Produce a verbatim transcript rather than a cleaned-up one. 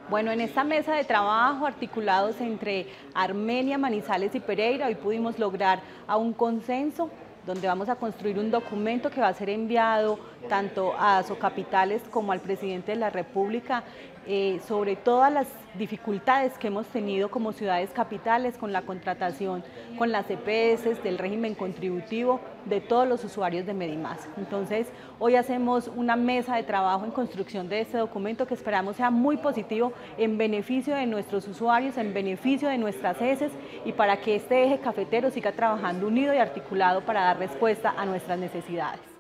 Bueno, en esta mesa de trabajo articulados entre Armenia, Manizales y Pereira, hoy pudimos lograr a un consenso donde vamos a construir un documento que va a ser enviado tanto a Socapitales como al presidente de la República eh, sobre todas las dificultades que hemos tenido como ciudades capitales con la contratación con las E P S del régimen contributivo de todos los usuarios de Medimás. Entonces, hoy hacemos una mesa de trabajo en construcción de este documento que esperamos sea muy positivo en beneficio de nuestros usuarios, en beneficio de nuestras heces y para que este eje cafetero siga trabajando unido y articulado para dar respuesta a nuestras necesidades.